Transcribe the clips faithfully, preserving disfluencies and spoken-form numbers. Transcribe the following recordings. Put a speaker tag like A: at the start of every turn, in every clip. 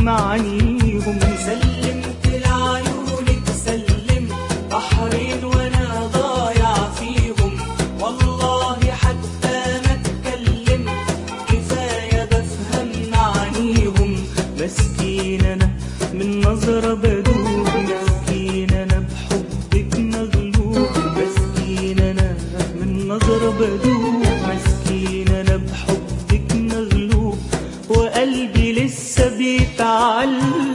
A: معانيهم.
B: سلمت لعيونك سلم بحرين وانا ضايع فيهم، والله حتى ما اتكلم كفاية بفهم معانيهم.
A: مسكين انا من نظرة بدوب، مسكين انا بحبك مغلوب، مسكين انا من نظرة بدوب، مسكين انا بحبك مغلوب، وقلبي لسه بيتعلم.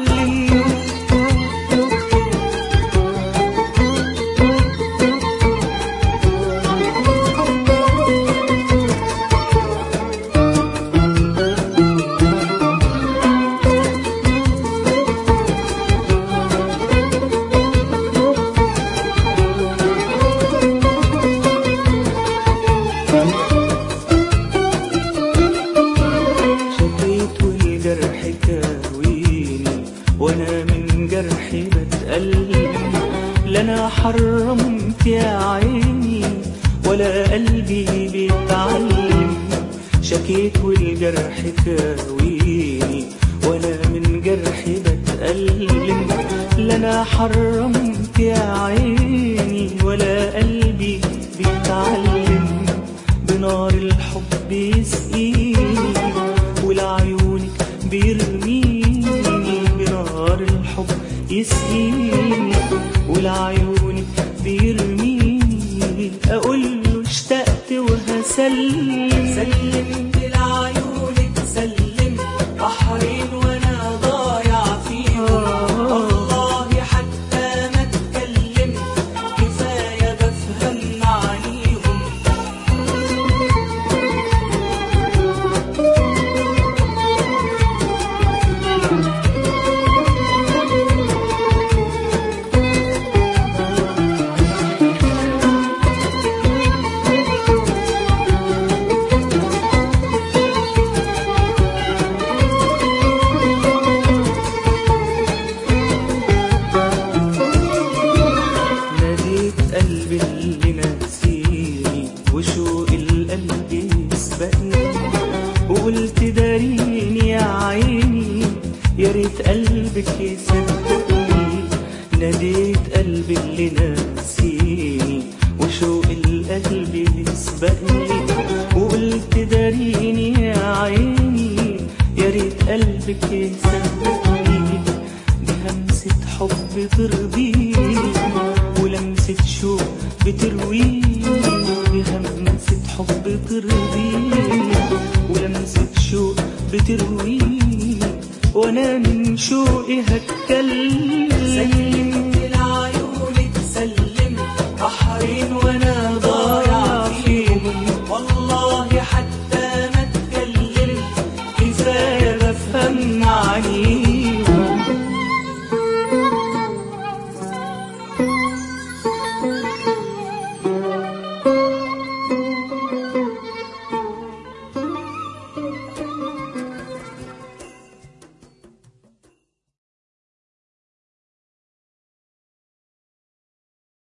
A: شكيت والجرح كاويني وانا من جرحي بتألم، لا انا حرمت يا عيني ولا قلبي بيتعلم. شكيت والجرح كاويني وانا من جرحي بتألم، لا انا حرمت يا عيني ولا قلبي بيتعلم. بنار الحب يسقيني ولعيونك بيرميني، بنار الحب يسقيني ولعيونك بيرميني، اقول له اشتقت وهسلم.
B: سلمت لعيونك سلم بحرين وانا ضايع فيهم، والله حتى ما اتكلم كفاية بفهم معانيهم.
A: قلبي اللي ناسيني وشوق القلب يسبقني، وقلت داريني يا عيني يا ريت قلبك يصدقني. ناديت قلبي اللي ناسيني وشوق القلب يسبقني، وقلت داريني يا عيني يا ريت قلبك يصدقني. دي همسة حب ترضيني ولمسة شوق بترويني،